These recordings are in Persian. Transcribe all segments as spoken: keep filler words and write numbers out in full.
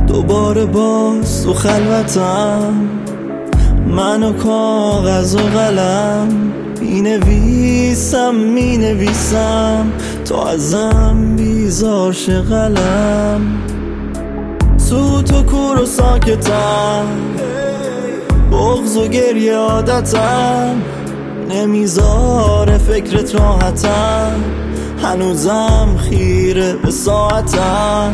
دوباره باز تو خلوتم، من و کاغذ و قلم می نویسم می نویسم تا ازم بیزار شه قلم. سوت و کور و ساکتم، بغض و گریه عادتم، نمیذاره فکرت راحتم، هنوزم خیره به ساعتم.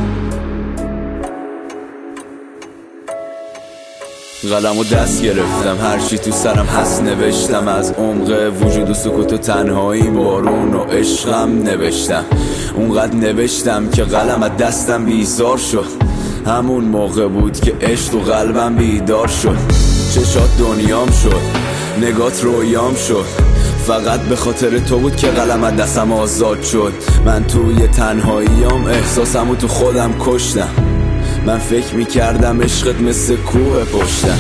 قلم و دست گرفتم، هرچی تو سرم هست نوشتم، از عمق وجود و سکوت و تنهایی بارون و عشقم نوشتم. اونقدر نوشتم که قلم از دستم بیزار شد، همون موقع بود که عشق و قلبم بیدار شد. چشات دنیام شد، نگات رویام شد، فقط به خاطر تو بود که قلم از دستم آزاد شد. من توی تنهاییام احساسمو تو خودم کشتم، من فکر میکردم عشقت مثل کوه پشتم.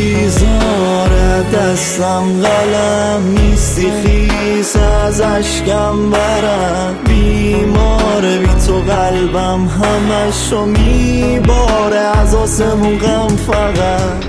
بیزاره دستم قلم نیستی، خیس از اشکم برم، بیماره بی تو قلبم همشو میباره، از آسمون غم فقط.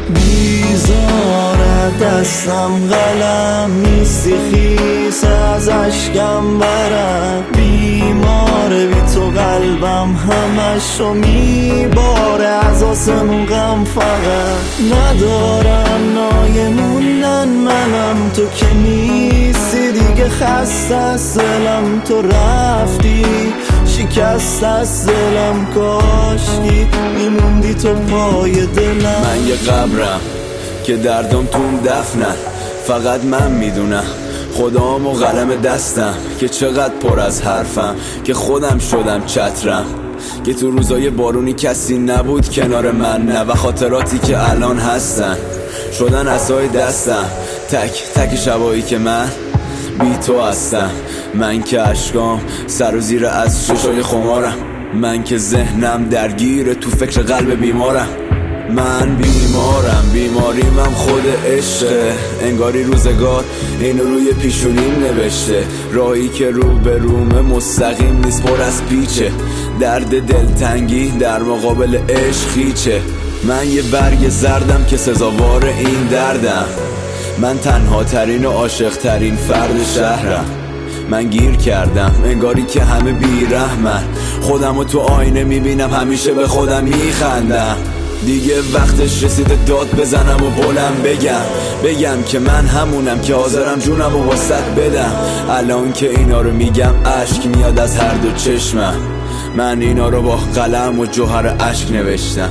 بیزاره دستم قلم نیستی، خیس از اشکم برم، بیماره بی تو قلبم همشو میباره، از آسمون غم فقط. ندارم نایه موندن منم، تو که نیستی دیگه، خسته از دلم تو رفتی، شکست از دلم کاشکی میموندی تو پای دلم. من یه قبرم که دردم توم دفنن، فقط من میدونم خدام و قلم دستم که چقدر پر از حرفم، که خودم شدم چترم، که تو روزای بارونی کسی نبود کنار من، نه و خاطراتی که الان هستن شدن عصای دستم، تک تک شبایی که من بی تو هستم. من که عشقام سر و زیر از چشای خمارم، من که ذهنم درگیر تو فکر قلب بیمارم. من بیمارم، بیماریم هم خود عشقه، انگاری روزگار اینو روی پیشونیم نوشته، راهی که رو به رومه مستقیم نیست، پر از پیچه، درد دلتنگی در مقابل عشق هیچه. من یه برگ زردم که سزاوار این دردم، من تنها ترین و عاشق ترین فرد شهرم. من گیر کردم انگاری که همه بیرحمن، خودمو تو آینه میبینم همیشه به خودم میخندم. دیگه وقتش رسیده داد بزنم و بلند بگم بگم که من همونم که حاضرم جونم و واسط بدم. الان که اینا رو میگم اشک میاد از هر دو چشمم، من اینا رو با قلم و جوهر اشک نوشتم.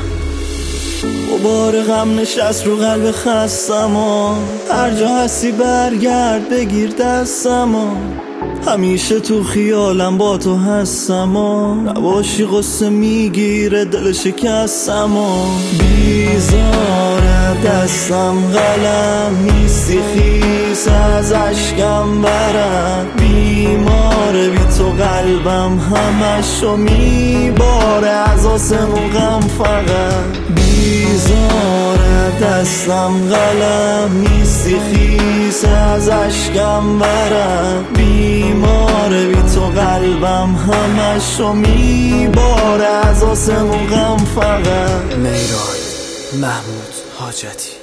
غبار غم نشست رو قلب خستم و هر جا هستی برگرد بگیر دستم و همیشه تو خیالم با تو هستم و نباشی غصه میگیره دل شکستم و بیزاره دستم قلم نیستی، خیس از اشکم برم، بیماره بی تو قلبم همشو میباره، از آسمون غم فقط. بیزاره دستم قلم نیستی، خیس از اشکم برم، بیماره بی تو قلبم همشو میباره، از آسمون غم فقط. میران محمود حاجتی.